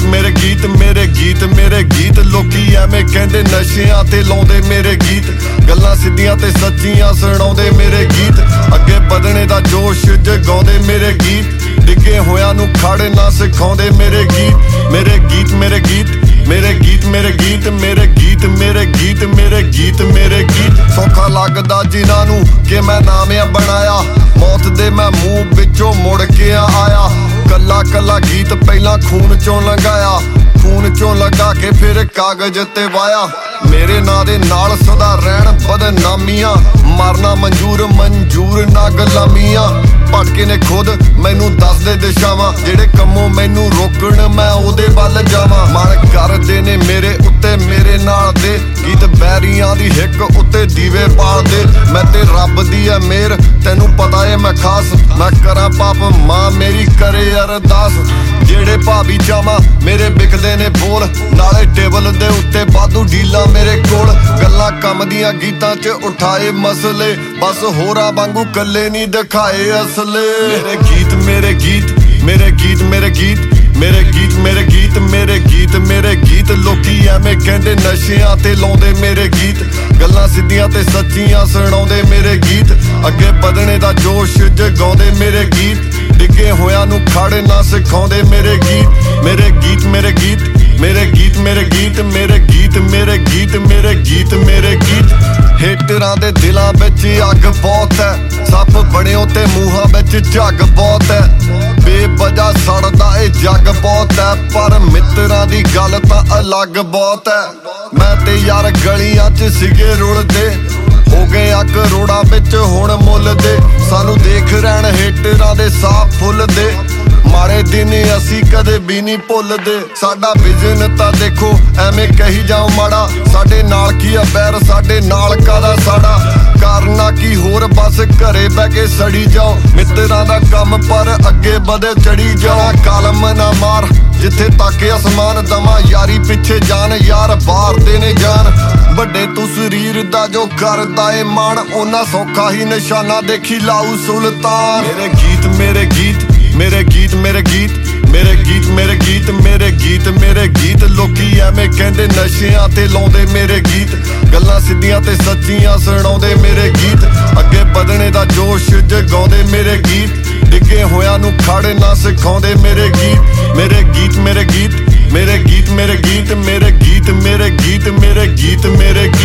ਮੇਰੇ ਗੀਤ ਮੇਰੇ ਗੀਤ ਮੇਰੇ ਗੀਤ ਲੋਕੀ ਐਵੇਂ ਕਹਿੰਦੇ ਨਸ਼ਿਆਂ ਤੇ ਲਾਉਂਦੇ ਮੇਰੇ ਗੀਤ ਗੱਲਾਂ ਸਿੱਧੀਆਂ ਤੇ ਸੱਚੀਆਂ ਸੁਣਾਉਂਦੇ ਮੇਰੇ ਗੀਤ ਅੱਗੇ ਵਧਣੇ ਦਾ ਜੋਸ਼ ਜਗਾਉਂਦੇ ਮੇਰੇ ਗੀਤ ਡਿੱਗੇ ਹੋਇਆਂ ਨੂੰ ਖੜਨਾ ਸਿਖਾਉਂਦੇ ਮੇਰੇ ਗੀਤ ਮੇਰੇ ਗੀਤ ਮੇਰੇ ਗੀਤ ਮੇਰੇ ਗੀਤ ਮੇਰੇ ਗੀਤ ਮੇਰੇ ਗੀਤ ਮੇਰੇ ਗੀਤ ਮੇਰੇ ਗੀਤ ਮੇਰੇ ਗੀਤ ਸੌਖਾ ਲੱਗਦਾ ਜਿਨ੍ਹਾਂ ਨੂੰ ਕਿ ਮੈਂ ਨਾਮ ਆ ਬਣਾਇਆ ਮੌਤ ਦੇ ਮੈਂ ਮੂੰਹ ਵਿੱਚੋਂ ਮੁੜ ਕੇ ਆਇਆ ਕੱਲਾ ਕੱਲਾ ਗੀਤ ਪਹਿਲਾਂ ਖੂਨ ਚੋਂ ਲੰਘਾਇਆ ਖੂਨ ਚੋਂ ਲਗਾ ਕੇ ਫਿਰ ਕਾਗਜ਼ ਤੇ ਵਾਇਆ ਮੇਰੇ ਨਾਂ ਦੇ ਨਾਲ ਸਦਾ ਰਹਿਣ ਬਦਨਾਮੀਆਂ ਮਰਨਾ ਮਨਜ਼ੂਰ ਨਾ ਗੁਲਾਮੀਆਂ ਭਟਕੇ ਨੇ ਖੁਦ ਮੈਨੂੰ ਦੱਸਦੇ ਦਿਸ਼ਾਵਾਂ ਜਿਹੜੇ ਕੰਮੋਂ ਮੈਨੂੰ ਰੋਕਣ ਮੈਂ ਉਹਦੇ ਵੱਲ ਜਾਵਾਂ ਮਨ ਕਰਦੇ ਨੇ ਮੇਰੇ ਉੱਤੇ ਮੇਰੇ ਨਾਲ ਦੇ ਗੀਤ ਬੈਰੀਆਂ ਦੀ ਹਿੱਕ ਉੱਤੇ ਦੀਵੇ ਪਾਲਦੇ ਮੈਂ ਤੇ ਰੱਬ ਦੀ ਐ ਮਿਹਰ ਤੈਨੂੰ ਪਤਾ ਏ ਮੈਂ ਖਾਸ ਮੈਂ ਕਰਾਂ ਪਾਪ ਮਾਂ ਮੇਰੀ ਕਰੇ ਅਰਦਾਸ ਜਿਹੜੇ ਭਾਬੀ ਚਾਵਾਂ ਮੇਰੇ ਵਿਕਦੇ ਨੇ ਬੋਲ ਨਾਲੇ ਟੇਬਲ ਦੇ ਉੱਤੇ ਵਾਧੂ ਡੀਲਾਂ ਮੇਰੇ ਕੋਲ ਗੱਲਾਂ ਕੰਮ ਦੀਆਂ ਗੀਤਾਂ 'ਚ ਉਠਾਏ ਮਸਲੇ ਬਸ ਹੋਰਾਂ ਵਾਂਗੂ ਕੱਲੇ ਨਹੀਂ ਦਿਖਾਏ ਅਸਲੇ ਮੇਰੇ ਗੀਤ ਮੇਰੇ ਗੀਤ ਮੇਰੇ ਗੀਤ ਮੇਰੇ ਗੀਤ ਮੇਰੇ ਗੀਤ ਮੇਰੇ ਗੀਤ ਮੇਰੇ ਗੀਤ ਮੇਰੇ ਗੀਤ ਲੋਕੀ ਐਵੇਂ ਕਹਿੰਦੇ ਨਸ਼ਿਆਂ ਤੇ ਲਾਉਂਦੇ ਮੇਰੇ ਗੀਤ ਗੱਲਾਂ ਸਿੱਧੀਆਂ ਤੇ ਸੱਚੀਆਂ ਸੁਣਾਉਂਦੇ ਮੇਰੇ ਗੀਤ ਅੱਗੇ ਵਧਣੇ ਦਾ ਜੋਸ਼ ਜਗਾਉਂਦੇ ਮੇਰੇ ਗੀਤ ਡਿੱਗੇ ਹੋਇਆਂ ਨੂੰ ਖੜਨਾ ਸਿਖਾਉਂਦੇ ਮੇਰੇ ਗੀਤ ਮੇਰੇ ਗੀਤ ਮੇਰੇ ਗੀਤ ਮੇਰੇ ਗੀਤ ਮੇਰੇ ਗੀਤ ਮੇਰੇ ਗੀਤ ਮੇਰੇ ਗੀਤ ਮੇਰੇ ਗੀਤ ਮੇਰੇ ਗੀਤ ਹੇਟਰਾਂ ਦੇ ਦਿਲਾਂ ਵਿੱਚ ਅੱਗ ਬਹੁਤ ਹੈ ਸੱਪ ਬਣਿਓ ਤੇ ਮੂੰਹਾਂ ਵਿੱਚ ਝੱਗ ਬਹੁਤ ਹੈ ਬੇਵਜ੍ਹਾ ਸੜਦਾ ਇਹ ਜੱਗ ਬਹੁਤ ਹੈ ਪਰ ਮਿੱਤਰਾਂ ਦੀ ਗੱਲ ਤਾਂ ਅਲੱਗ ਬਹੁਤ ਹੈ ਮੈਂ ਤੇ ਯਾਰ ਗਲੀਆਂ 'ਚ ਸੀਗੇ ਰੁਲਦੇ ਹੋ ਗਏ ਆ ਕਰੋੜਾਂ ਵਿੱਚ ਹੁਣ ਮੁੱਲ ਦੇ ਸਾਨੂੰ ਦੇਖ ਰਹਿਣ ਹੇਟਰਾਂ ਦੇ ਸਾਹ ਫੁੱਲਦੇ ਮਾੜੇ ਦਿਨ ਅਸੀਂ ਕਦੇ ਵੀ ਨਹੀਂ ਭੁੱਲਦੇ ਸਾਡਾ ਵਿਜ਼ਨ ਤਾਂ ਦੇਖੋ ਐਵੇਂ ਕਹੀ ਜਾਓ ਮਾੜਾ ਸਾਡੇ ਨਾਲ ਕੀ ਆ ਬੈਰ ਸਾਡੇ ਨਾਲ ਕਾਦਾ ਸਾੜਾ ਕਰਨਾ ਕੀ ਹੋਰ ਬਸ ਘਰੇ ਬਹਿ ਕੇ ਸੜੀ ਜਾਓ ਮਿੱਤਰਾਂ ਦਾ ਕੰਮ ਪਰ ਅੱਗੇ ਵਧੇ ਚੜੀ ਜਾਣਾ ਕਲਮ ਨਾ ਮਾਰ ਜਿੱਥੇ ਤੱਕ ਅਸਮਾਨ ਦਮਾ ਯਾਰੀ ਪਿੱਛੇ ਜਾਨ ਯਾਰ ਬਾਰਦੇ ਨੇ ਜਾਨ ਵੱਡੇ ਤੂੰ ਸਰੀਰ ਦਾ ਜੋ ਕਰਦਾ ਏ ਮਾਣ ਉਹਨਾਂ ਸੌਖਾ ਹੀ ਨਿਸ਼ਾਨਾ ਦੇਖੀ ਲਾਊ ਸੁਲਤਾਨ ਮੇਰੇ ਗੀਤ ਮੇਰੇ ਗੀਤ ਮੇਰੇ ਗੀਤ ਮੇਰੇ ਗੀਤ ਮੇਰੇ ਗੀਤ ਮੇਰੇ ਗੀਤ ਮੇਰੇ ਗੀਤ ਮੇਰੇ ਗੀਤ ਲੋਕੀ ਐਵੇਂ ਕਹਿੰਦੇ ਨਸ਼ਿਆਂ ਤੇ ਲਾਉਂਦੇ ਮੇਰੇ ਗੀਤ ਗੱਲਾਂ ਸਿੱਧੀਆਂ ਤੇ ਸੱਚੀਆਂ ਸੁਣਾਉਂਦੇ ਮੇਰੇ ਗੀਤ ਅੱਗੇ ਵਧਣੇ ਦਾ ਜੋਸ਼ ਜਗਾਉਂਦੇ ਮੇਰੇ ਗੀਤ ਡਿੱਗੇ ਹੋਇਆਂ ਨੂੰ ਖੜਨਾ ਸਿਖਾਉਂਦੇ ਮੇਰੇ ਗੀਤ ਮੇਰੇ ਗੀਤ ਮੇਰੇ ਗੀਤ ਮੇਰੇ ਗੀਤ ਮੇਰੇ ਗੀਤ ਮੇਰੇ ਗੀਤ ਮੇਰੇ ਗੀਤ ਮੇਰੇ ਗੀਤ ਮੇਰੇ